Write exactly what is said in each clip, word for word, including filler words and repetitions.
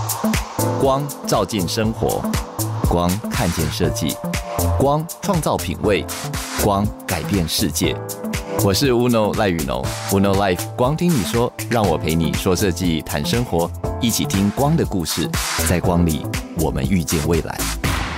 光照进生活，光看见设计，光创造品味，光改变世界。我是 Uno 赖宇农 Uno Life 光听你说，让我陪你说设计谈生活，一起听光的故事，在光里我们遇见未来。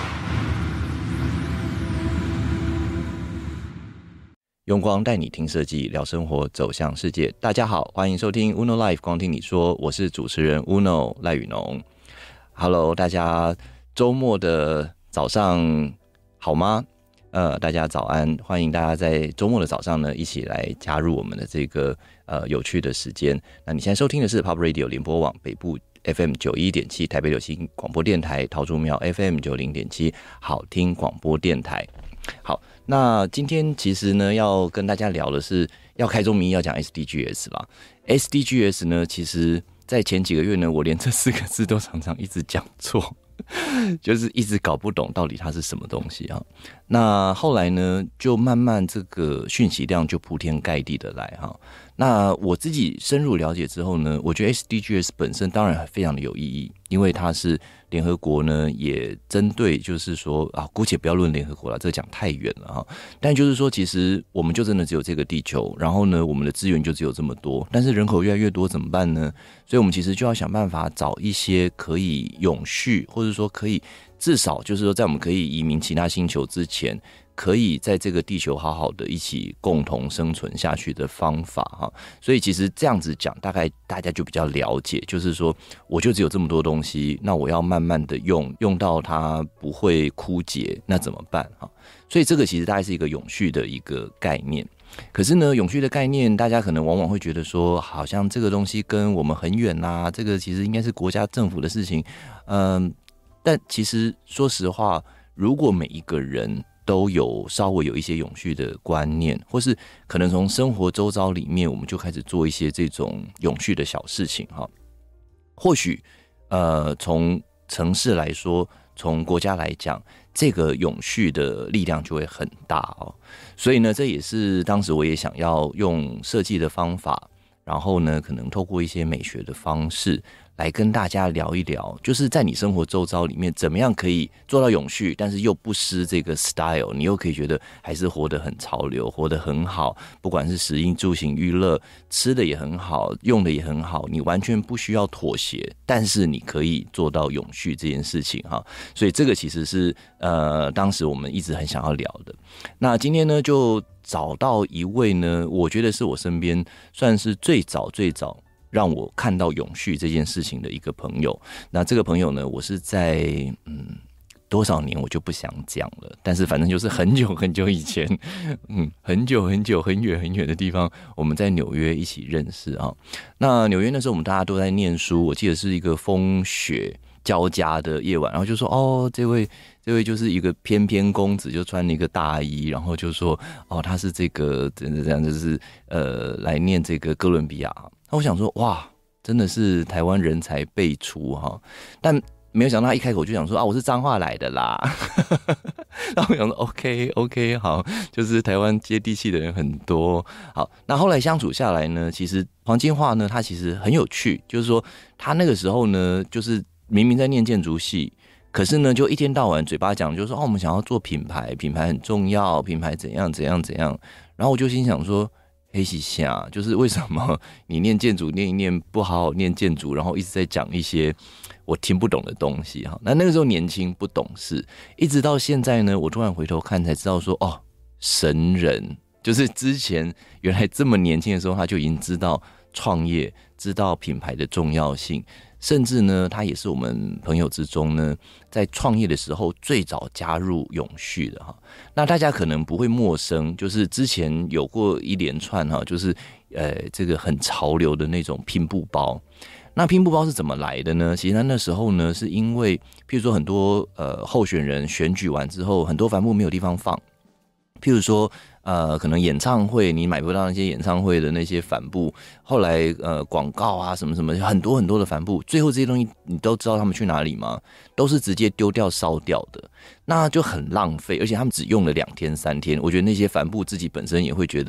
用光带你听设计，聊生活，走向世界。大家好，欢迎收听 Uno Life 光听你说，我是主持人 Uno 赖宇农。Hello， 大家周末的早上好吗？呃，大家早安，欢迎大家在周末的早上呢，一起来加入我们的这个呃有趣的时间。那你现在收听的是 Pop Radio 联播网北部 F M 九十一点七 台北流行广播电台，桃竹苗 F M 九十点七 好听广播电台。好，那今天其实呢，要跟大家聊的是要开宗明义要讲 S D G S 啦。S D G S 呢，其实在前几个月呢，我连这四个字都常常一直讲错，就是一直搞不懂到底它是什么东西啊。那后来呢，就慢慢这个讯息量就铺天盖地的来哈。那我自己深入了解之后呢，我觉得 S D G S 本身当然非常的有意义，因为它是联合国呢也针对就是说啊，姑且不要论联合国了，这讲太远了哈。但就是说，其实我们就真的只有这个地球，然后呢，我们的资源就只有这么多，但是人口越来越多怎么办呢？所以我们其实就要想办法找一些可以永续，或者说可以至少就是说在我们可以移民其他星球之前，可以在这个地球好好的一起共同生存下去的方法哈。所以其实这样子讲，大概大家就比较了解，就是说我就只有这么多东西，那我要慢慢的用，用到它不会枯竭，那怎么办哈？所以这个其实大概是一个永续的一个概念。可是呢，永续的概念，大家可能往往会觉得说，好像这个东西跟我们很远啦、啊，这个其实应该是国家政府的事情，嗯，但其实说实话，如果每一个人都有稍微有一些永续的观念，或是可能从生活周遭里面，我们就开始做一些这种永续的小事情哈。或许呃，从城市来说，从国家来讲，这个永续的力量就会很大哦。所以呢，这也是当时我也想要用设计的方法，然后呢，可能透过一些美学的方式来跟大家聊一聊，就是在你生活周遭里面怎么样可以做到永续，但是又不失这个 style， 你又可以觉得还是活得很潮流，活得很好，不管是食衣住行娱乐，吃的也很好，用的也很好，你完全不需要妥协，但是你可以做到永续这件事情哈。所以这个其实是呃当时我们一直很想要聊的。那今天呢，就找到一位呢，我觉得是我身边算是最早最早让我看到永续这件事情的一个朋友。那这个朋友呢，我是在嗯多少年我就不想讲了，但是反正就是很久很久以前，嗯，很久很久很远很远的地方，我们在纽约一起认识啊。那纽约那时候我们大家都在念书，我记得是一个风雪交加的夜晚，然后就说哦，这位这位就是一个翩翩公子，就穿了一个大衣，然后就说哦，他是这个这样就是呃来念这个哥伦比亚。那我想说，哇，真的是台湾人才辈出哈！但没有想到他一开口就想说啊，我是彰化来的啦。然后我想说 ，OK OK， 好，就是台湾接地气的人很多。好，那后来相处下来呢，其实黄金华呢，他其实很有趣，就是说他那个时候呢，就是明明在念建筑系，可是呢，就一天到晚嘴巴讲，就是说哦，我们想要做品牌，品牌很重要，品牌怎样怎样怎样。然后我就心想说，黑西夏，就是为什么你念建筑念一念不好好念建筑，然后一直在讲一些我听不懂的东西哈。那那个时候年轻不懂事，一直到现在呢，我突然回头看才知道说，哦，神人，就是之前原来这么年轻的时候，他就已经知道创业，知道品牌的重要性。甚至呢，他也是我们朋友之中呢，在创业的时候最早加入永续的哈。那大家可能不会陌生，就是之前有过一连串哈，就是呃这个很潮流的那种拼布包。那拼布包是怎么来的呢？其实那时候呢，是因为譬如说很多呃候选人选举完之后，很多帆布没有地方放，譬如说。呃，可能演唱会你买不到那些演唱会的那些帆布，后来呃广告啊什么什么很多很多的帆布，最后这些东西你都知道他们去哪里吗？都是直接丢掉烧掉的，那就很浪费，而且他们只用了两天三天，我觉得那些帆布自己本身也会觉得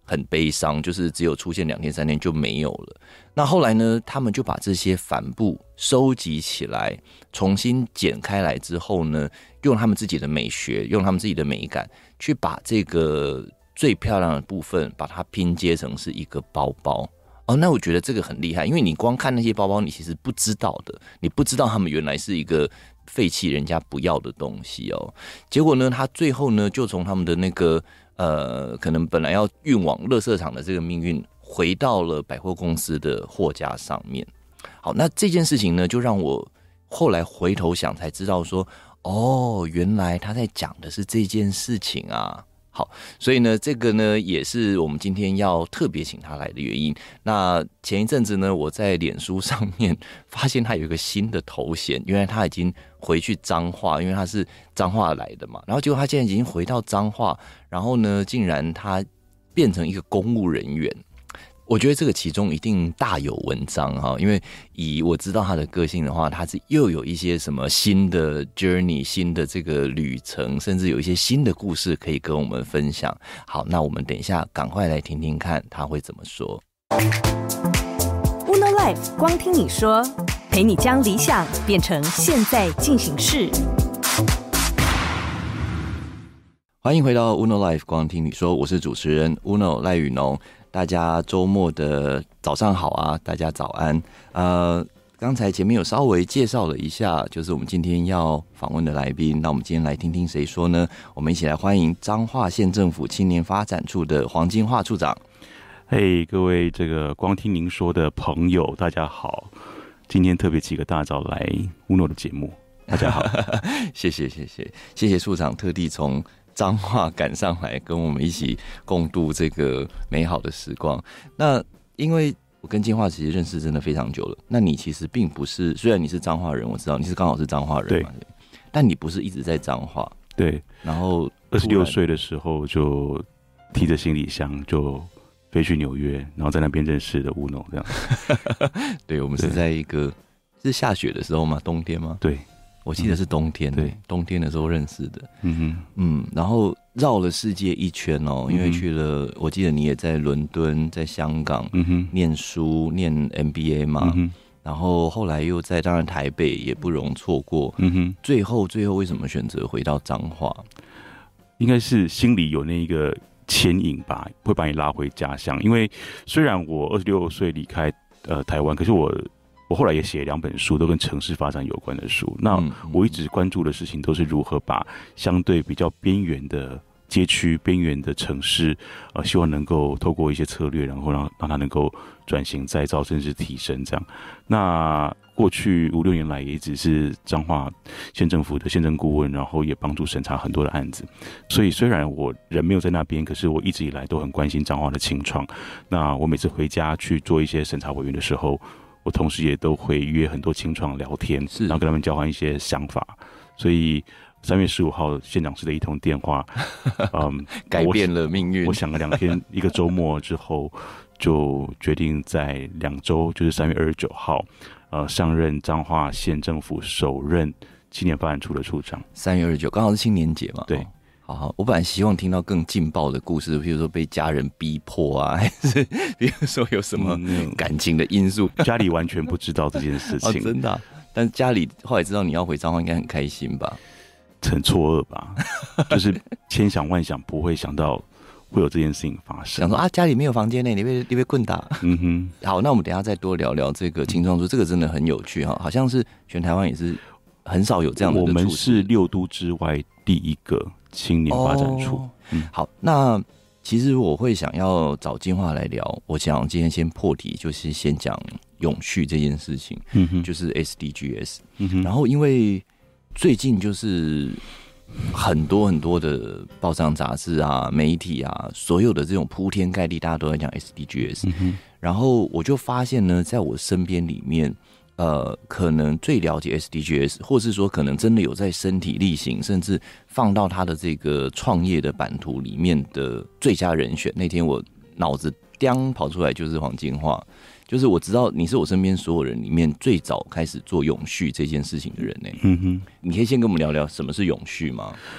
很悲伤，就是只有出现两天三天就没有了。那后来呢，他们就把这些帆布收集起来，重新剪开来之后呢，用他们自己的美学，用他们自己的美感，去把这个最漂亮的部分，把它拼接成是一个包包。哦，那我觉得这个很厉害，因为你光看那些包包，你其实不知道的，你不知道他们原来是一个废弃人家不要的东西哦。结果呢，他最后呢，就从他们的那个。呃，可能本来要运往垃圾场的这个命运，回到了百货公司的货架上面。好，那这件事情呢，就让我后来回头想才知道说，哦，原来他在讲的是这件事情啊。好，所以呢，这个呢也是我们今天要特别请他来的原因。那前一阵子呢，我在脸书上面发现他有一个新的头衔，原来他已经回去彰化，因为他是彰化来的嘛。然后结果他现在已经回到彰化，然后呢，竟然他变成一个公务人员。我觉得这个其中一定大有文章哈，因为以我知道他的个性的话，他是又有一些什么新的 journey、新的这个旅程，甚至有一些新的故事可以跟我们分享。好，那我们等一下赶快来听听看他会怎么说。 Uno Life 光听你说，陪你将理想变成现在进行式。 欢迎回到 Uno Life 光听你说，我是主持人 Uno 赖宇农。大家周末的早上好啊，大家早安。呃，刚才前面有稍微介绍了一下，就是我们今天要访问的来宾。那我们今天来听听谁说呢？我们一起来欢迎彰化县政府青年发展处的黄金化处长。 嘿，各位这个光听您说的朋友，大家好。今天特别起个大早来 Uno 的节目，大家好。 谢谢谢谢谢谢处长特地从彰化赶上来跟我们一起共度这个美好的时光。那因为我跟金化其实认识真的非常久了，那你其实并不是，虽然你是彰化人，我知道你是刚好是彰化人嘛，对，但你不是一直在彰化。 对， 然后二十六岁的时候就提着行李箱就飞去纽约，然后在那边认识的Uno这样。 对，我们是在一个是下雪的时候吗？冬天吗？ 对。 我记得是冬天、嗯，对，冬天的时候认识的， 嗯哼， 嗯，然后绕了世界一圈哦，因为去了，我记得你也在伦敦、在香港，嗯哼，念书念 M B A 嘛，嗯、然后后来又在当然台北也不容错过，嗯哼，最后最后为什么选择回到彰化？ 应该是心里有那一个牵引吧，会把你拉回家乡。因为虽然我二十六岁离开呃台湾，可是我。我后来也写了两本书，都跟城市发展有关的书。那我一直关注的事情都是如何把相对比较边缘的街区、边缘的城市，呃，希望能够透过一些策略，然后让让它能够转型、再造，甚至提升这样。那过去五六年来，也一直是彰化县政府的县政顾问，然后也帮助审查很多的案子。所以虽然我人没有在那边，可是我一直以来都很关心彰化的青创。那我每次回家去做一些审查委员的时候，我同时也都会约很多青创聊天，然后跟他们交换一些想法。所以三月十五号县长室的一通电话，嗯， 改变了命运。 我想了两天，一个周末之后，就决定在两周，就是三月二十九号，呃，上任彰化县政府首任青年发展处的处长。 三月二十九，刚好是青年节嘛。 对。 好好，我本来希望听到更劲爆的故事，比如说被家人逼迫啊，还是比如说有什么感情的因素。 嗯、家里完全不知道这件事情， 哦、真的、啊。但家里后来知道你要回彰化，应该很开心吧？ 很错愕吧？就是千想万想，不会想到会有这件事情发生。 想说啊，家里没有房间呢，你被你被棍打。 嗯哼。 好，那我们等一下再多聊聊这个青创处，这个真的很有趣哈，好像是全台湾也是很少有这样的。 我们是六都之外第一个青年发展处。 哦嗯、好，那其实我会想要找金化来聊，我想今天先破题，就是先讲永续这件事情，嗯哼，就是 S D Gs，嗯哼，然后因为最近就是很多很多的报章杂志啊、媒体啊，所有的这种铺天盖地，大家都在讲 S D Gs，嗯、然后我就发现呢，在我身边里面。呃，可能最了解 S D Gs， 或是说可能真的有在身体力行，甚至放到他的这个创业的版图里面的最佳人选。那天我脑子叮跑出来就是黄金化，就是我知道你是我身边所有人里面最早开始做永续这件事情的人呢。嗯哼，你可以先跟我们聊聊什么是永续吗？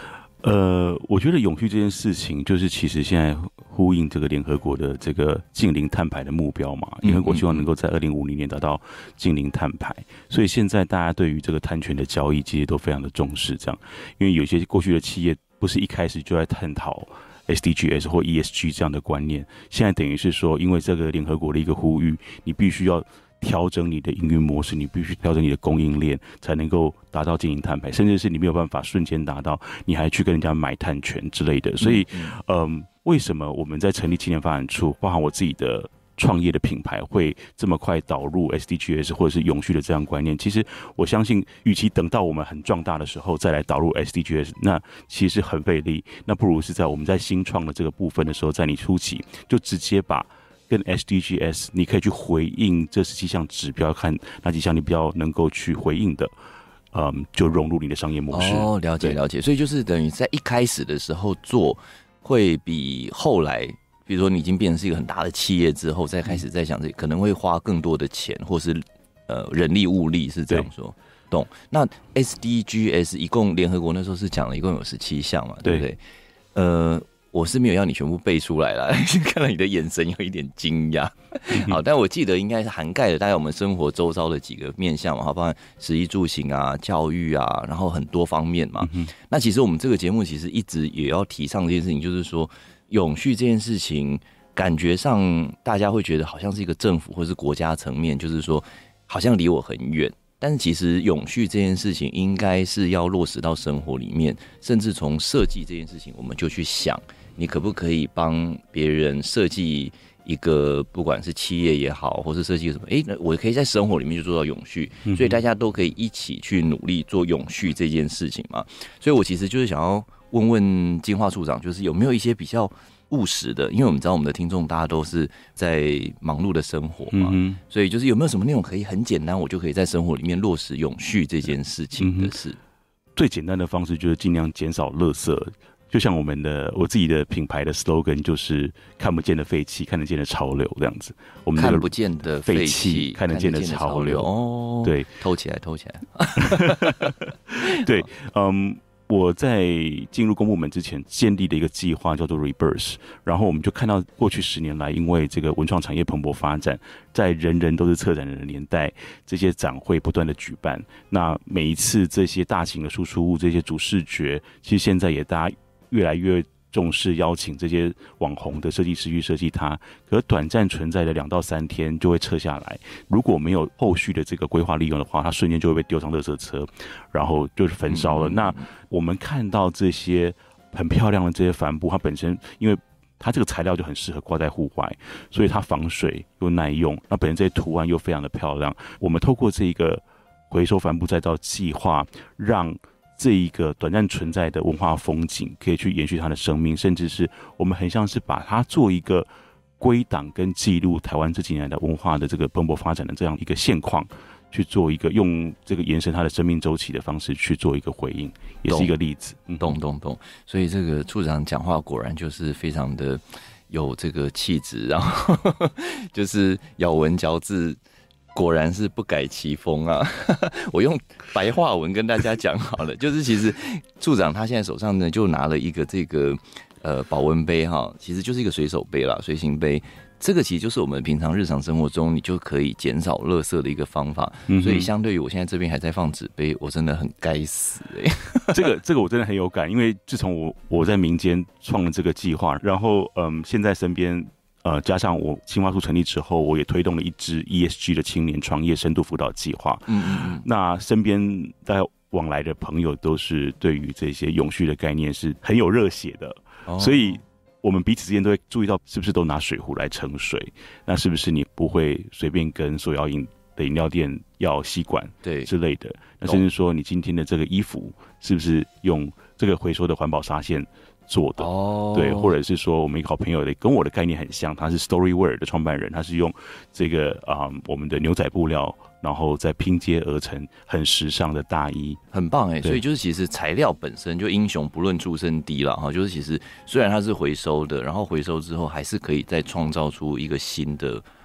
呃，我觉得永续这件事情，就是其实现在呼应这个联合国的这个净零碳排的目标嘛。联合国希望能够在二零五零年达到净零碳排，所以现在大家对于这个碳权的交易，其实都非常的重视。这样，因为有些过去的企业不是一开始就在探讨 S D Gs 或 E S G 这样的观念，现在等于是说，因为这个联合国的一个呼吁，你必须要调整你的营运模式，你必须调整你的供应链，才能够达到净零碳排，甚至是你没有办法瞬间达到，你还去跟人家买碳权之类的。所以，嗯，为什么我们在成立青年发展处，包含我自己的创业的品牌，会这么快导入 S D Gs 或者是永续的这样观念？其实我相信，与其等到我们很壮大的时候再来导入 S D Gs， 那其实很费力。那不如是在我们在新创的这个部分的时候，在你初期就直接把跟 S D Gs 你可以去回应这十七项指标，看哪几项你比较能够去回应的，嗯，就融入你的商业模式。 哦，了解了解。所以就是等于在一开始的时候做，会比后来，比如说你已经变成是一个很大的企业之后，再开始在想这可能会花更多的钱，或是呃人力物力，是这样说。懂？那 S D Gs 一共联合国那时候是讲了一共有十七项嘛，对不对？呃。我是没有要你全部背出来啦，看到你的眼神有一点惊讶。好，但我记得应该是涵盖了大概我们生活周遭的几个面向嘛，包括食衣住行啊、教育啊，然后很多方面嘛。嗯、那其实我们这个节目其实一直也要提倡这件事情，就是说永续这件事情，感觉上大家会觉得好像是一个政府或是国家层面，就是说好像离我很远。但是其实永续这件事情应该是要落实到生活里面，甚至从设计这件事情，我们就去想。你可不可以帮别人设计一个，不管是企业也好，或是设计什么？哎、欸，我可以在生活里面就做到永续，所以大家都可以一起去努力做永续这件事情嘛。所以我其实就是想要问问金化处长，就是有没有一些比较务实的？因为我们知道我们的听众大家都是在忙碌的生活嘛，嗯、所以就是有没有什么那种可以很简单，我就可以在生活里面落实永续这件事情的事？嗯、 最简单的方式就是尽量减少垃圾。就像我们的我自己的品牌的 slogan 就是看不见的废气，看得见的潮流这样子。我们看不见的废气， 看得见的潮流。 哦， 对， 偷起来，偷起来。 对，嗯，我在进入公部门之前建立的一个计划叫做 Rebirth， 然后我们就看到过去十年来，因为这个文创产业蓬勃发展，在人人都是策展人的年代，这些展会不断的举办，那每一次这些大型的输出物，这些主视觉，其实现在也大家越来越重视邀请这些网红的设计师去设计它，可短暂存在的两到三天就会撤下来。如果没有后续的这个规划利用的话，它瞬间就会被丢上垃圾车，然后就是焚烧了。嗯、那我们看到这些很漂亮的这些帆布，它本身因为它这个材料就很适合挂在户外，所以它防水又耐用，那本身这些图案又非常的漂亮。我们透过这一个回收帆布再造计划，让这一个短暂存在的文化风景可以去延续它的生命，甚至是我们很像是把它做一个归档跟记录台湾这几年的文化的这个蓬勃发展的这样一个现况，去做一个用这个延伸它的生命周期的方式去做一个回应，也是一个例子。 懂懂懂。所以这个处长讲话果然就是非常的有这个气质，然后就是咬文嚼字。果然是不改其风啊！我用白话文跟大家讲好了，就是其实处长他现在手上呢就拿了一个这个呃保温杯哈，其实就是一个随手杯啦，随行杯。这个其实就是我们平常日常生活中你就可以减少垃圾的一个方法。嗯、所以相对于我现在这边还在放纸杯，我真的很该死哎、欸！ 这个这个我真的很有感，因为自从我我在民间创了这个计划，然后嗯现在身边。呃，加上我青花处成立之后，我也推动了一支 E S G 的青年创业深度辅导计划。嗯嗯嗯。那身边大家往来的朋友都是对于这些永续的概念是很有热血的，哦、所以我们彼此之间都会注意到，是不是都拿水壶来盛水？那是不是你不会随便跟手摇饮的饮料店要吸管对之类的？那甚至说你今天的这个衣服是不是用这个回收的环保纱线？做的、oh. 对，或者是说我们一个好朋友的跟我的概念很像，他是 Storywear 的创办人，他是用这个啊、嗯、我们的牛仔布料，然后再拼接而成很时尚的大衣， 很棒哎。所以就是其实材料本身就英雄不论出身低了哈，就是其实虽然它是回收的，然后回收之后还是可以再创造出一个新的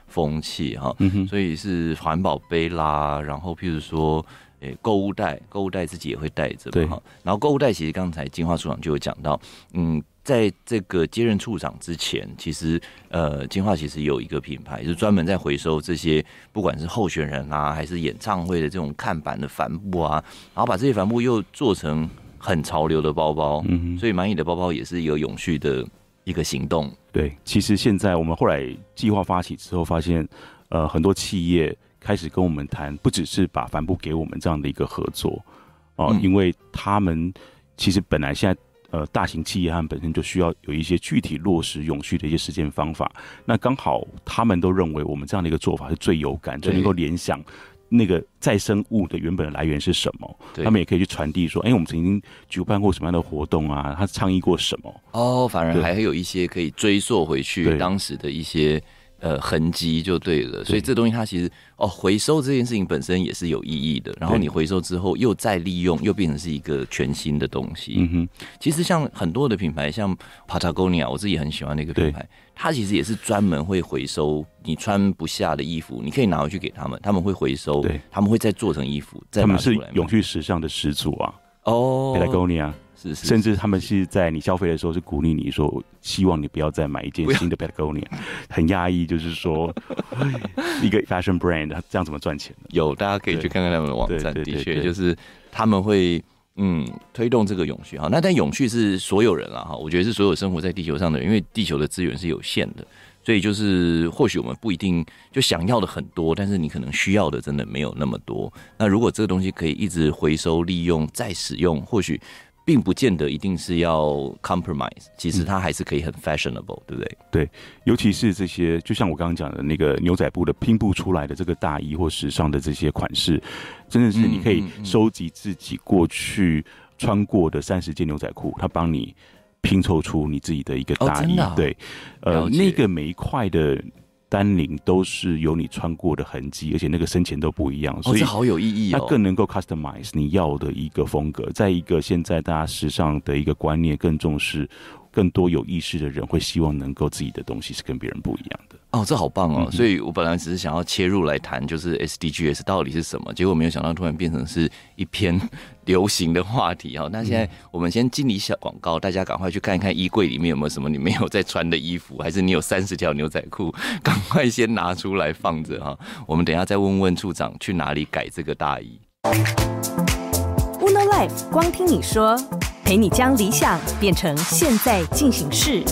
风气哈， 嗯、 所以是环保杯啦，然后譬如说，诶，购物袋，购物袋自己也会带着嘛哈。然后购物袋其实刚才金花处长就有讲到，嗯，在这个接任处长之前，其实呃，金花其实有一个品牌是专门在回收这些，不管是候选人啊，还是演唱会的这种看板的帆布啊，然后把这些帆布又做成很潮流的包包，嗯，所以满意的包包也是一个永续的一个行动。 对，其实现在我们后来计划发起之后，发现呃很多企业开始跟我们谈，不只是把帆布给我们这样的一个合作哦、呃嗯，因为他们其实本来现在呃大型企业他们本身就需要有一些具体落实永续的一些实践方法，那刚好他们都认为我们这样的一个做法是最有感，最能够联想那个再生物的原本的来源是什么，他们也可以去传递说，哎、欸，我们曾经举办过什么样的活动啊？他倡议过什么？ 哦，反而还会有一些可以追溯回去当时的一些呃痕迹就对了。所以这东西它其实哦，回收这件事情本身也是有意义的。然后你回收之后又再利用，又变成是一个全新的东西。嗯哼，其实像很多的品牌，像 Patagonia， 我自己很喜欢那个品牌。它其实也是专门会回收你穿不下的衣服，你可以拿回去给他们，他们会回收，他们会再做成衣服，再拿出来。他们是永续时尚的始祖啊！ 哦 ，Patagonia 是是， 甚至他们是在你消费的时候是鼓励你说，希望你不要再买一件新的 Patagonia， 很压抑，就是说一个 fashion brand 这样怎么赚钱呢？ 有，大家可以去看看他们的网站，的确就是他们会。嗯，推动这个永续哈，那但永续是所有人啦哈，我觉得是所有生活在地球上的人，因为地球的资源是有限的，所以就是或许我们不一定就想要的很多，但是你可能需要的真的没有那么多。那如果这个东西可以一直回收、利用、再使用，或许并不见得一定是要 compromise， 其实它还是可以很 fashionable， 对不对？ 对，尤其是这些，就像我刚刚讲的那个牛仔布的拼布出来的这个大衣或时尚的这些款式，真的是你可以收集自己过去穿过的三十件牛仔裤，它帮你拼凑出你自己的一个大衣。 哦啊、 对，呃，那个每一块的单领都是有你穿过的痕迹，而且那个深浅都不一样，所以这好有意义哦。 它更能够 customize 你要的一个风格。在一个现在大家时尚的一个观念更重视，更多有意识的人会希望能够自己的东西是跟别人不一样的。 哦，这好棒哦！嗯、所以我本来只是想要切入来谈，就是 S D Gs 到底是什么，结果没有想到突然变成是一篇流行的话题哈。那现在我们先进一小广告，大家赶快去看一看衣柜里面有没有什么你没有在穿的衣服，还是你有三十条牛仔裤，赶快先拿出来放着哈。我们等一下再问问处长去哪里改这个大衣。 Uno Life 光听你说，陪你将理想变成现在进行式。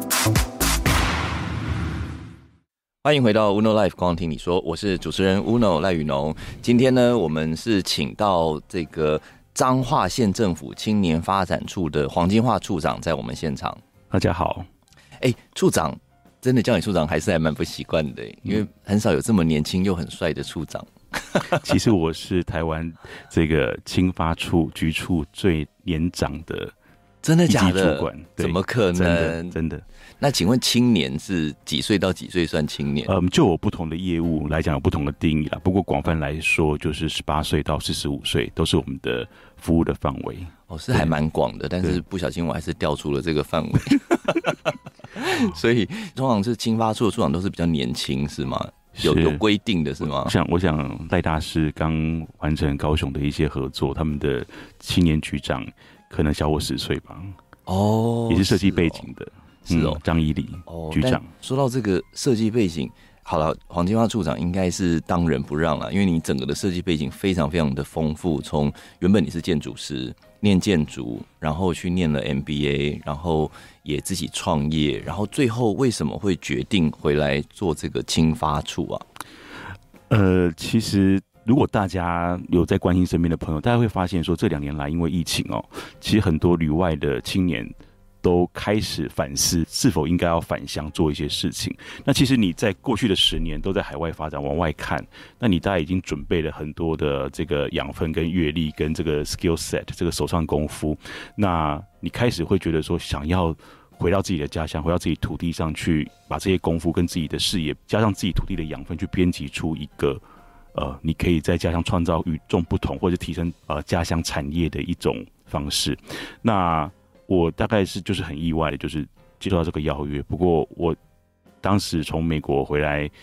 欢迎回到 Uno Life 光听你说，我是主持人 Uno 赖宇农。今天呢，我们是请到这个彰化县政府青年发展处的黄金化处长在我们现场。 大家好。 哎、欸，处长，真的叫你处长还是还蛮不习惯的，因为很少有这么年轻又很帅的处长。 其实我是台湾这个青发处局处最年长的。 真的假的？ 主管怎么可能？ 真的真的。 那请问青年是几岁到几岁算青年？ 嗯，就有不同的业务来讲有不同的定义啦。不过广泛来说，就是十八岁到四十五岁都是我们的服务的范围。 哦，是还蛮广的，但是不小心我还是掉出了这个范围。所以通常是青发处的处长都是比较年轻，是吗？有有规定的是吗？ 我想，我想赖大师刚完成高雄的一些合作，他们的青年局长可能小我十岁吧。 哦， 也是设计背景的。是哦，张依礼局长、哦。 说到这个设计背景，好了，黄金花处长应该是当仁不让了，因为你整个的设计背景非常非常的丰富。从原本你是建筑师，念建筑，然后去念了 M B A， 然后也自己创业，然后最后为什么会决定回来做这个青发处啊？ 呃，其实如果大家有在关心身边的朋友，大家会发现说，这两年来因为疫情哦，其实很多旅外的青年都开始反思是否应该要返乡做一些事情。那其实你在过去的十年都在海外发展，往外看，那你大概已经准备了很多的这个养分跟阅历跟这个 skill set 这个手上功夫，那你开始会觉得说想要回到自己的家乡，回到自己土地上去，把这些功夫跟自己的事业加上自己土地的养分，去编辑出一个呃，你可以在家乡创造与众不同，或者提升呃家乡产业的一种方式。那我大概是就是很意外的，就是接受到这个邀约。不过我当时从美国回来，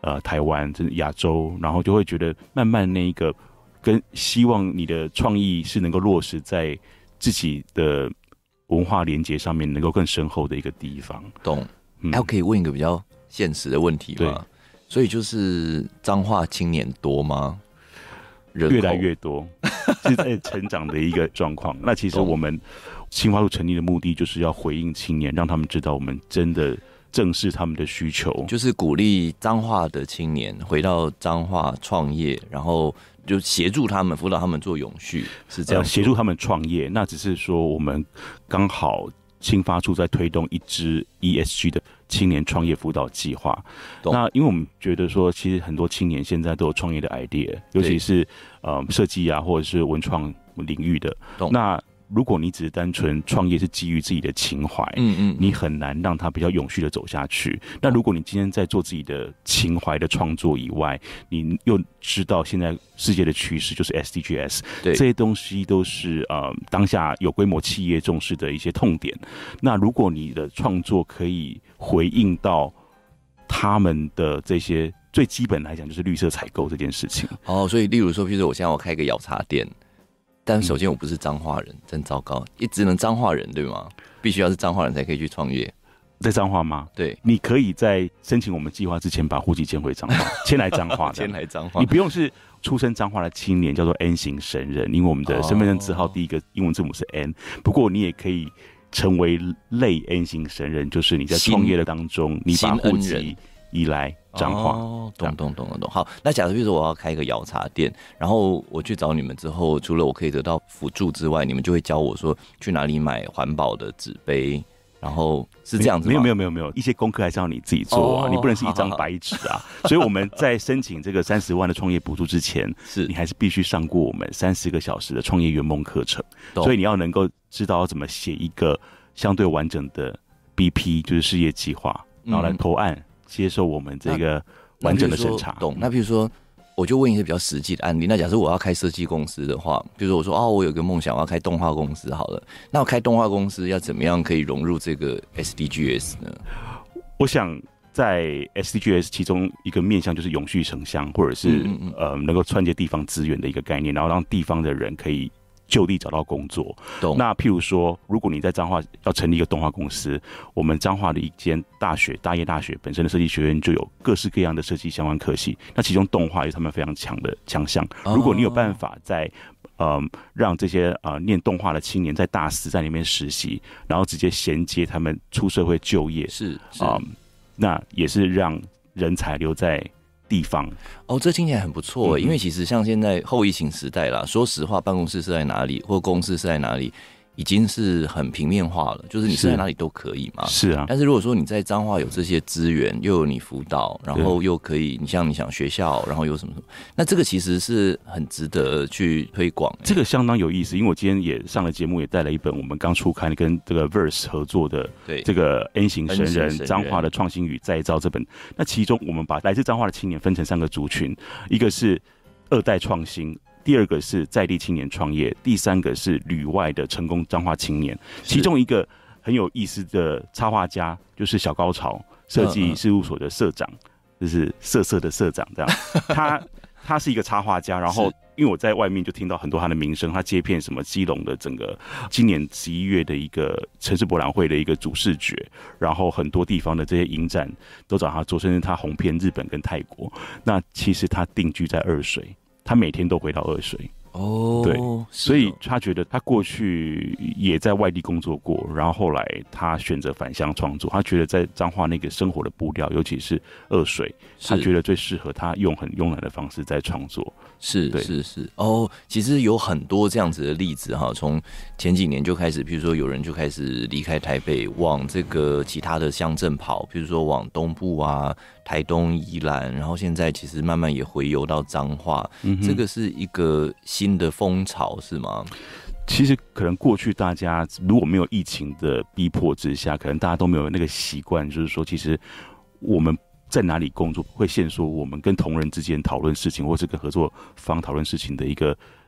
呃台湾，甚至亚洲，然后就会觉得慢慢那一个跟希望你的创意是能够落实在自己的文化连结上面，能够更深厚的一个地方。 懂？嗯，还、啊、可以问一个比较现实的问题吗？所以就是彰化青年多吗？ 越来越多，是在成长的一个状况。那其实我们青发处成立的目的，就是要回应青年，让他们知道我们真的正视他们的需求， 就是鼓励彰化的青年回到彰化创业，然后就协助他们辅导他们做永续，是这样协、呃、助他们创业。那只是说我们刚好青发处在推动一支 E S G 的青年创业辅导计划。那因为我们觉得说，其实很多青年现在都有创业的 idea， 尤其是呃设计啊，或者是文创领域的。那如果你只是单纯创业是基于自己的情怀，嗯嗯，你很难让它比较永续的走下去。那如果你今天在做自己的情怀的创作以外，你又知道现在世界的趋势就是 S D G S， 这些东西都是呃当下有规模企业重视的一些痛点。那如果你的创作可以回应到他们的这些最基本来讲，就是绿色采购这件事情。 哦，所以例如说，譬如说我现在我开一个药茶店。但首先我不是彰化人，真糟糕，也只能彰化人对吗？必须要是彰化人才可以去创业。 在彰化吗？ 对， 你可以在申请我们计划之前把户籍迁回彰化，迁来彰化， 迁来彰化。 你不用是出生彰化的青年，叫做 N 型神人，因为我们的身份证字号第一个英文字母是 N。不过你也可以成为类 N 型神人，就是你在创业的当中，你把户籍移来彰化。 哦，懂懂懂懂懂。好，那假如比如说我要开一个摇茶店，然后我去找你们之后，除了我可以得到辅助之外，你们就会教我说去哪里买环保的纸杯，然后是这样子吗？ 没有没有没有没有，一些功课还是要你自己做啊，哦、你不能是一张白纸啊。所以我们在申请这个三十万的创业补助之前，是你还是必须上过我们三十个小时的创业圆梦课程，所以你要能够知道要怎么写一个相对完整的 B P， 就是事业计划，然后来投案。嗯，接受我们这个完整的审查。 懂？那比如说，我就问一些比较实际的案例。那假设我要开设计公司的话，比如说我说哦，我有个梦想，我要开动画公司好了。那我开动画公司要怎么样可以融入这个 S D G S 呢？ 我想在 S D G S 其中一个面向就是永续城乡，或者是嗯嗯嗯呃能够串接地方资源的一个概念，然后让地方的人可以就地找到工作。那譬如说，如果你在彰化要成立一个动画公司，我们彰化的一间大学大业大学本身的设计学院就有各式各样的设计相关科系，那其中动画也是他们非常强的强项。如果你有办法在呃让这些呃念动画的青年在大四在里面实习，然后直接衔接他们出社会就业， 是是、 呃，那也是让人才留在地方。 哦，这听起来很不错、嗯、因为其实像现在后疫情时代啦，说实话，办公室是在哪里或公司是在哪里，已经是很平面化了，就是你是在哪里都可以嘛。 是啊。 但是如果说你在彰化有这些资源，又有你辅导，然后又可以，你像你想学校，然后有什么什么，那这个其实是很值得去推广。 这个相当有意思，因为我今天也上了节目，也带了一本我们刚出刊跟这个 Verse 合作的这个 N 型神人彰化的创新与再造这本。那其中我们把来自彰化的青年分成三个族群，一个是二代创新。第二个是在地青年创业，第三个是旅外的成功彰化青年。其中一个很有意思的插画家就是小高潮设计事务所的社长，嗯嗯就是色色的社长这样。他他是一个插画家，然后因为我在外面就听到很多他的名声，他接片什么基隆的整个今年十一月的一个城市博览会的一个主视觉，然后很多地方的这些影展都找他做，甚至他红遍日本跟泰国。那其实他定居在二水。他每天都回到二水哦， 对，所以他觉得他过去也在外地工作过，然后后来他选择返乡创作。他觉得在彰化那个生活的步调，尤其是二水，他觉得最适合他用很慵懒的方式在创作。 是是是哦，其实有很多这样子的例子哈，从前几年就开始，比如说有人就开始离开台北，往这个其他的乡镇跑，比如说往东部啊、台东、宜兰，然后现在其实慢慢也回游到彰化，嗯，这个是一个新的风潮是吗？ 其实可能过去大家如果没有疫情的逼迫之下，可能大家都没有那个习惯，就是说其实我们在哪里工作会限缩我们跟同仁之间讨论事情，或是跟合作方讨论事情的一个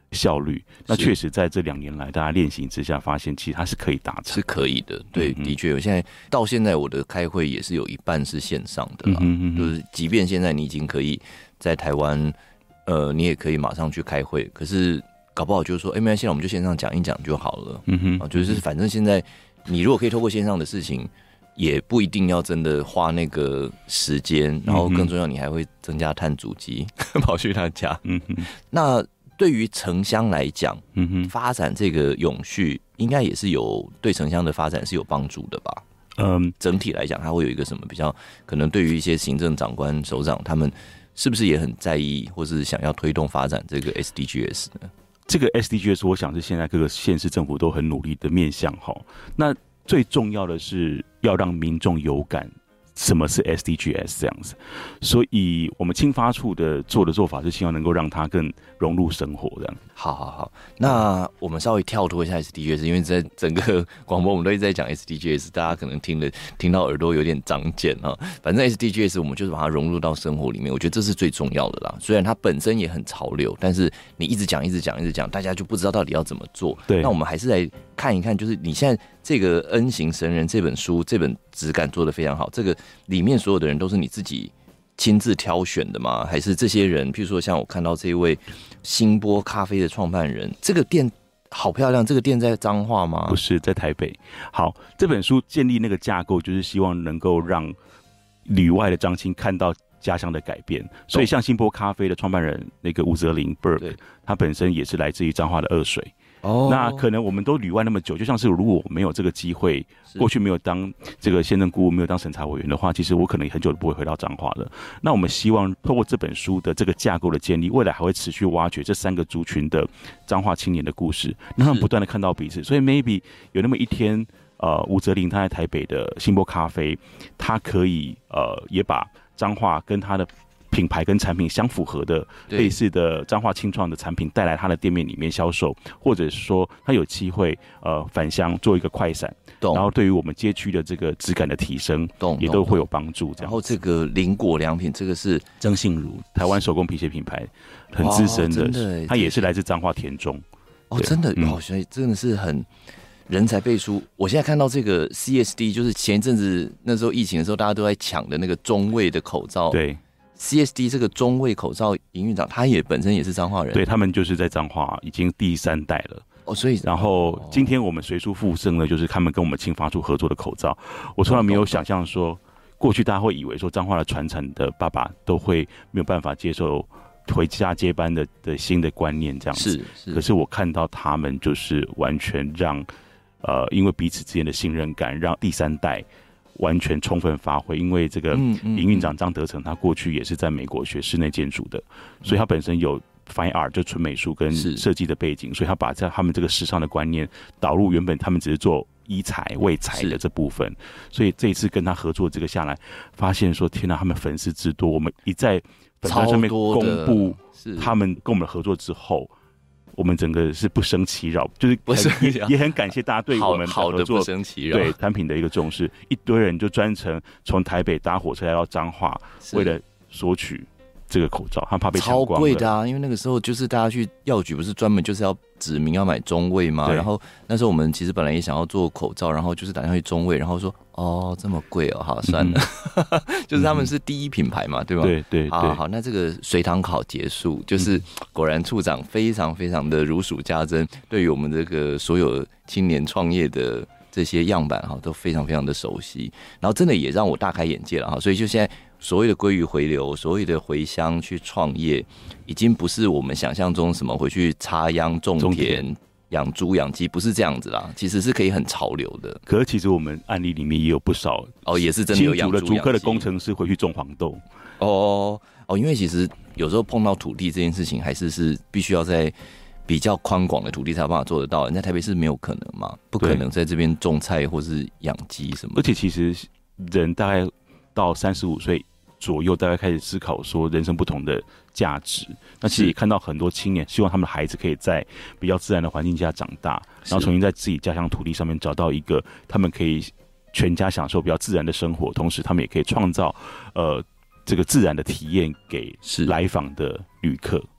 效率。那确实在这两年来，大家练习之下，发现其实它是可以达成， 是可以的。对，嗯、的确，我现在到现在我的开会也是有一半是线上的啦，嗯、就是即便现在你已经可以在台湾，呃，你也可以马上去开会，可是搞不好就是说，哎、欸，没关系，我们就线上讲一讲就好了。嗯哼，啊、就是反正现在你如果可以透过线上的事情。也不一定要真的花那个时间，然后更重要，你还会增加碳足迹，跑去他家。嗯哼，那对于城乡来讲，嗯哼，发展这个永续，应该也是有对城乡的发展是有帮助的吧？嗯，整体来讲，它会有一个什么比较？可能对于一些行政长官、首长，他们是不是也很在意，或是想要推动发展这个 S D Gs 呢？ 这个 S D Gs， 我想是现在各个县市政府都很努力的面向哈。那最重要的是要让民众有感什么是 S D Gs 这样子，所以我们青发处的做的做法是希望能够让它更融入生活这样。 好好好，那我们稍微跳脱一下 S D Gs， 因为在整个广播我们都一直在讲 S D Gs， 大家可能听了听到耳朵有点长茧啊。反正 S D Gs 我们就是把它融入到生活里面，我觉得这是最重要的啦。虽然它本身也很潮流，但是你一直讲一直讲一直讲，大家就不知道到底要怎么做。对，那我们还是来看一看，就是你现在这个 N 型神人这本书，这本质感做得非常好，这个里面所有的人都是你自己亲自挑选的吗？还是这些人，譬如说像我看到这位星波咖啡的创办人，这个店好漂亮，这个店在彰化吗？ 不是，在台北。好，这本书建立那个架构，就是希望能够让旅外的张青看到家乡的改变。所以像星波咖啡的创办人那个吴泽林 Burke， 他本身也是来自于彰化的二水。哦，那可能我们都旅外那么久，就像是如果我没有这个机会，过去没有当这个县政顾问，没有当审查委员的话，其实我可能很久都不会回到彰化了。那我们希望透过这本书的这个架构的建立，未来还会持续挖掘这三个族群的彰化青年的故事，让他们不断的看到彼此。所以 maybe 有那么一天，呃，吴泽林他在台北的星波咖啡，他可以呃也把彰化跟他的品牌跟产品相符合的类似的彰化青创的产品带来他的店面里面销售，或者是说他有机会呃返乡做一个快闪，然后对于我们街区的这个质感的提升也都会有帮助。这样， 然后这个林果良品，这个是曾信如台湾手工皮鞋品牌很资深的，他也是来自彰化田中。 哦，真的哦，所以真的是很人才辈出。我现在看到这个 C S D， 就是前一阵子那时候疫情的时候，大家都在抢的那个中卫的口罩。 对。 C S D 这个中卫口罩营运长，他也本身也是彰化人， 对，他们就是在彰化已经第三代了。 哦，所以然后今天我们随书附赠的就是他们跟我们青发处合作的口罩。我从来没有想象说，过去大家会以为说彰化的传承的爸爸都会没有办法接受回家接班的的新的观念这样子。是是。可是我看到他们就是完全让呃，因为彼此之间的信任感，让第三代完全充分发挥。因为这个营运长张德成，他过去也是在美国学室内建筑的，所以他本身有 fine art 就纯美术跟设计的背景，所以他把在他们这个时尚的观念导入原本他们只是做医材卫材的这部分。所以这一次跟他合作这个下来，发现说天哪，他们粉丝之多，我们一在粉专上面公布他们跟我们的合作之后，我们整个是不生其扰，就是也, 也很感谢大家对我们的合作对产品的一个重视。一堆人就专程从台北搭火车来到彰化，为了索取这个口罩，他怕被抢光了。 超贵的啊！因为那个时候就是大家去药局，不是专门就是要指明要买中卫嘛。然后那时候我们其实本来也想要做口罩，然后就是打电话去中卫，然后说哦这么贵哦，好算了，嗯、就是他们是第一品牌嘛，对吧？ 对对对。 好好好，那这个随堂考结束，就是果然处长非常非常的如数家珍，对于我们这个所有青年创业的这些样板哈都非常非常的熟悉，然后真的也让我大开眼界了哈。所以就现在所谓的鲑鱼回流，所谓的回乡去创业，已经不是我们想象中什么回去插秧种田养猪养鸡，不是这样子啦，其实是可以很潮流的。 可是其实我们案例里面也有不少哦，也是真的有养猪养鸡新竹的竹科的工程师回去种黄豆。 哦哦，因为其实有时候碰到土地这件事情，还是是必须要在比较宽广的土地才有办法做得到。人在台北市没有可能嘛，不可能在这边种菜或是养鸡什么的。 而且其实人大概到三十五岁左右，大概开始思考说人生不同的价值。那其实也看到很多青年希望他们的孩子可以在比较自然的环境下长大，然后重新在自己家乡土地上面找到一个他们可以全家享受比较自然的生活，同时他们也可以创造呃这个自然的体验给来访的旅客。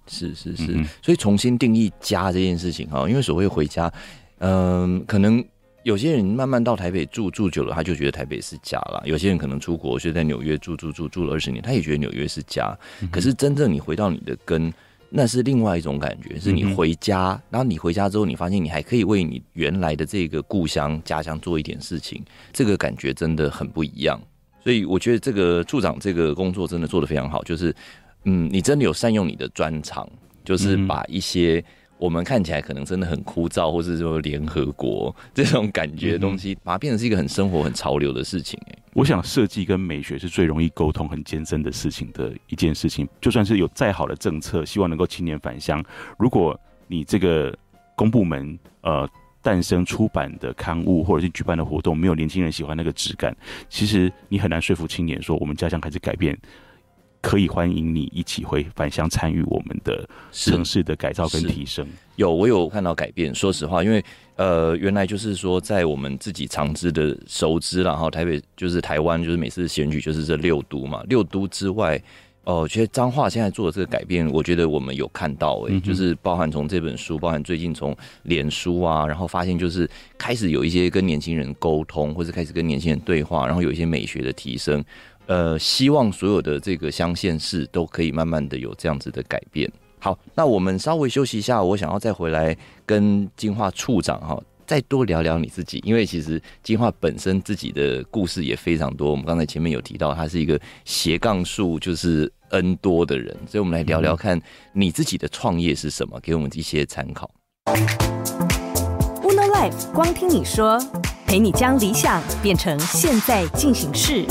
是是是、嗯，所以重新定义家这件事情哈，因为所谓回家，嗯、呃，可能有些人慢慢到台北住住久了，他就觉得台北是家了；有些人可能出国，就在纽约住住住住了二十年，他也觉得纽约是家。嗯、可是真正你回到你的根，那是另外一种感觉，是你回家，嗯、然后你回家之后，你发现你还可以为你原来的这个故乡家乡做一点事情，这个感觉真的很不一样。所以我觉得这个处长这个工作真的做得非常好，就是。嗯，你真的有善用你的专长，就是把一些我们看起来可能真的很枯燥，或是说联合国这种感觉的东西，把它变成是一个很生活、很潮流的事情。 我想设计跟美学是最容易沟通、很艰深的事情的一件事情。就算是有再好的政策，希望能够青年返乡，如果你这个公部门呃诞生出版的刊物或者是举办的活动，没有年轻人喜欢那个质感，其实你很难说服青年说我们家乡开始改变。可以欢迎你一起回返乡参与我们的城市的改造跟提升。 有，我有看到改变。说实话，因为呃，原来就是说，在我们自己常知的熟知啦，然后台北就是台湾，就是每次选举就是这六都嘛，六都之外，哦、呃，其实彰化现在做的这个改变，我觉得我们有看到、欸，哎、嗯，就是包含从这本书，包含最近从脸书啊，然后发现就是开始有一些跟年轻人沟通，或者开始跟年轻人对话，然后有一些美学的提升。呃，希望所有的这个乡县市都可以慢慢的有这样子的改变。好，那我们稍微休息一下，我想要再回来跟金化处长哈，再多聊聊你自己，因为其实金化本身自己的故事也非常多。我们刚才前面有提到，他是一个斜杠数就是 N 多的人，所以我们来聊聊看你自己的创业是什么，给我们一些参考。 Uno Life 光听你说，陪你将理想变成现在进行式。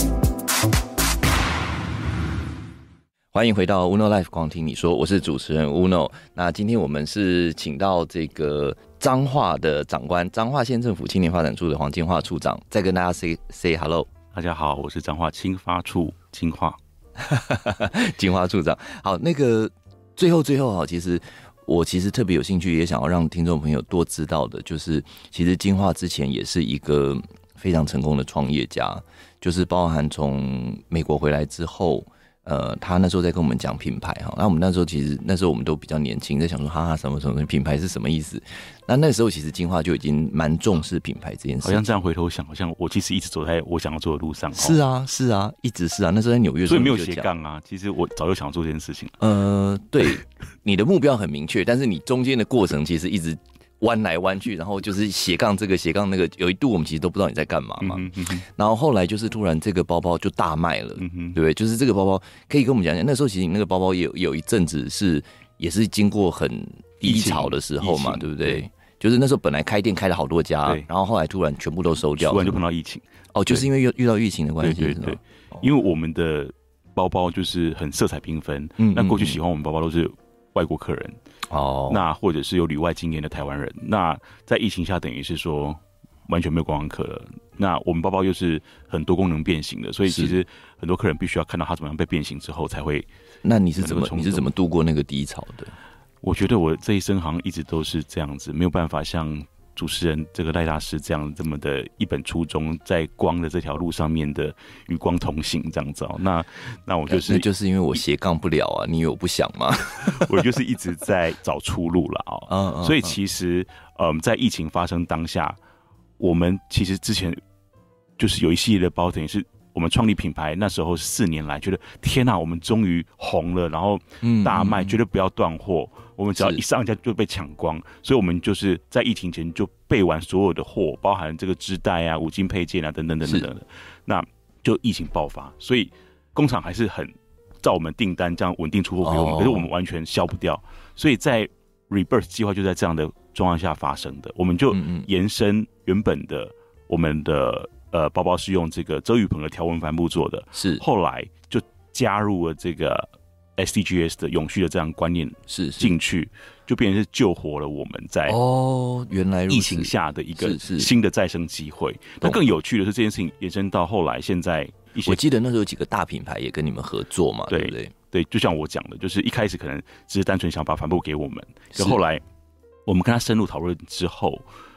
欢迎回到 Uno Life 光听你说，我是主持人 Uno。那今天我们是请到这个彰化的长官，彰化县政府青年发展处的黄金化处长，再跟大家 say say hello。 大家好，我是彰化青发处金化， 金化处长。好，那个最后最后哈，其实我其实特别有兴趣，也想要让听众朋友多知道的，就是其实金化之前也是一个非常成功的创业家，就是包含从美国回来之后。呃，他那时候在跟我们讲品牌哈，那我们那时候其实那时候我们都比较年轻，在想说哈哈什么什么品牌是什么意思？那那时候其实金化就已经蛮重视品牌这件事。 好像这样回头想，好像我其实一直走在我想要做的路上。 是啊，是啊，一直是啊。那时候在纽约， 所以没有斜杠啊。其实我早就想要做这件事情了。 呃，对，你的目标很明确，但是你中间的过程其实一直弯来弯去，然后就是斜杠这个斜杠那个，有一度我们其实都不知道你在干嘛嘛。嗯嗯嗯、然后后来就是突然这个包包就大卖了，嗯、对不对？就是这个包包可以跟我们讲讲，那时候其实你那个包包也有有一阵子是也是经过很低潮的时候嘛，对不对？对，就是那时候本来开店开了好多家，然后后来突然全部都收掉， 突然就碰到疫情。 哦，就是因为遇到疫情的关系， 对对对，因为我们的包包就是很色彩缤纷，嗯，那过去喜欢我们包包都是外国客人。哦，那或者是有旅外经验的台湾人，那在疫情下等于是说完全没有观光客了。那我们包包又是很多功能变形的，所以其实很多客人必须要看到它怎么样被变形之后才会。 那你是怎么你是怎么度过那个低潮的？ 我觉得我这一生好像一直都是这样子，没有办法像主持人这个赖大师这样这么的一本初衷，在光的这条路上面的与光同行这样子哦。那那我就是， 那就是因为我斜杠不了啊，你以为我不想吗？ 我就是一直在找出路了哦。嗯嗯。所以其实，嗯，在疫情发生当下，我们其实之前就是有一系列的包，等于是我们创立品牌那时候四年来，觉得天哪、啊，我们终于红了，然后大卖，绝对不要断货。我们只要一上架就被抢光，所以我们就是在疫情前就备完所有的货，包含这个织带啊、五金配件啊等等等等等。那就疫情爆发，所以工厂还是很照我们订单这样稳定出货给我们，可是我们完全销不掉。所以在 Rebirth 计划就在这样的状况下发生的，我们就延伸原本的我们的呃包包是用这个遮雨棚的条纹帆布做的，是后来就加入了这个。S D Gs 的永续的这样观念是进去，就变成是救活了我们在哦原来疫情下的一个新的再生机会。那更有趣的是，这件事情延伸到后来，现在一些我记得那时候有几个大品牌也跟你们合作嘛，对不对？ 对，就像我讲的，就是一开始可能只是单纯想把帆布给我们，可后来我们跟他深入讨论之后，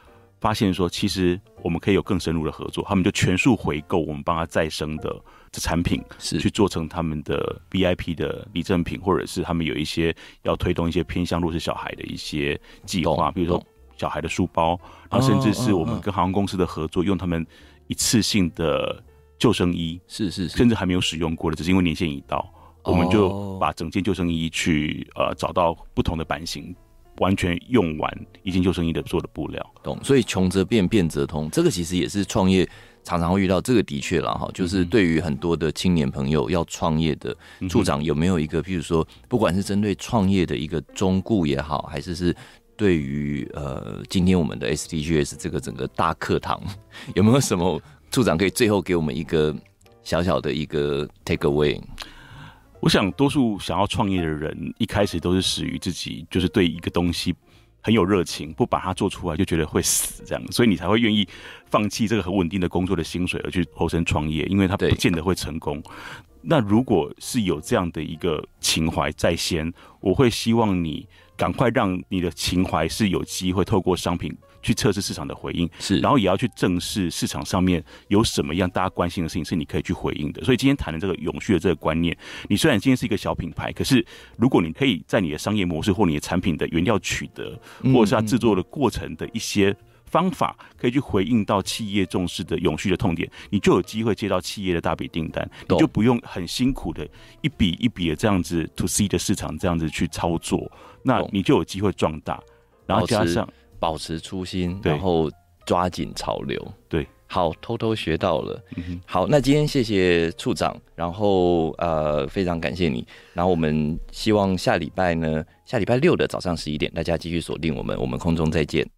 发现说，其实我们可以有更深入的合作，他们就全数回购我们帮他再生的这产品， 是去做成他们的 V I P 的礼赠品，或者是他们有一些要推动一些偏向弱势小孩的一些计划，比如说小孩的书包，然后甚至是我们跟航空公司的合作，用他们一次性的救生衣， 是是是， 甚至还没有使用过的，只是因为年限已到，我们就把整件救生衣去呃找到不同的版型。完全用完一件救生衣的做的布料， 懂。所以穷则变，变则通，这个其实也是创业常常会遇到。这个的确啦，哈，就是对于很多的青年朋友要创业的，处长有没有一个，譬如说，不管是针对创业的一个忠告也好，还是是对于呃今天我们的 S D G S 这个整个大课堂，有没有什么处长可以最后给我们一个小小的一个 take away？ 我想，多数想要创业的人，一开始都是始于自己，就是对一个东西很有热情，不把它做出来就觉得会死，这样，所以你才会愿意放弃这个很稳定的工作的薪水，而去投身创业，因为它不见得会成功。那如果是有这样的一个情怀在先，我会希望你赶快让你的情怀是有机会透过商品去测试市场的回应，是，然后也要去正视市场上面有什么样大家关心的事情是你可以去回应的。所以今天谈的这个永续的这个观念，你虽然今天是一个小品牌，可是如果你可以在你的商业模式或你的产品的原料取得，或者是它制作的过程的一些方法，可以去回应到企业重视的永续的痛点，你就有机会接到企业的大笔订单，你就不用很辛苦的一笔一笔的这样子 to C 的市场这样子去操作，那你就有机会壮大，然后加上保持初心，然后抓紧潮流。 对， 好，偷偷学到了。 嗯、 好，那今天谢谢处长，然后呃非常感谢你，然后我们希望下礼拜呢，下礼拜六的早上十一点，大家继续锁定我们，我们空中再见。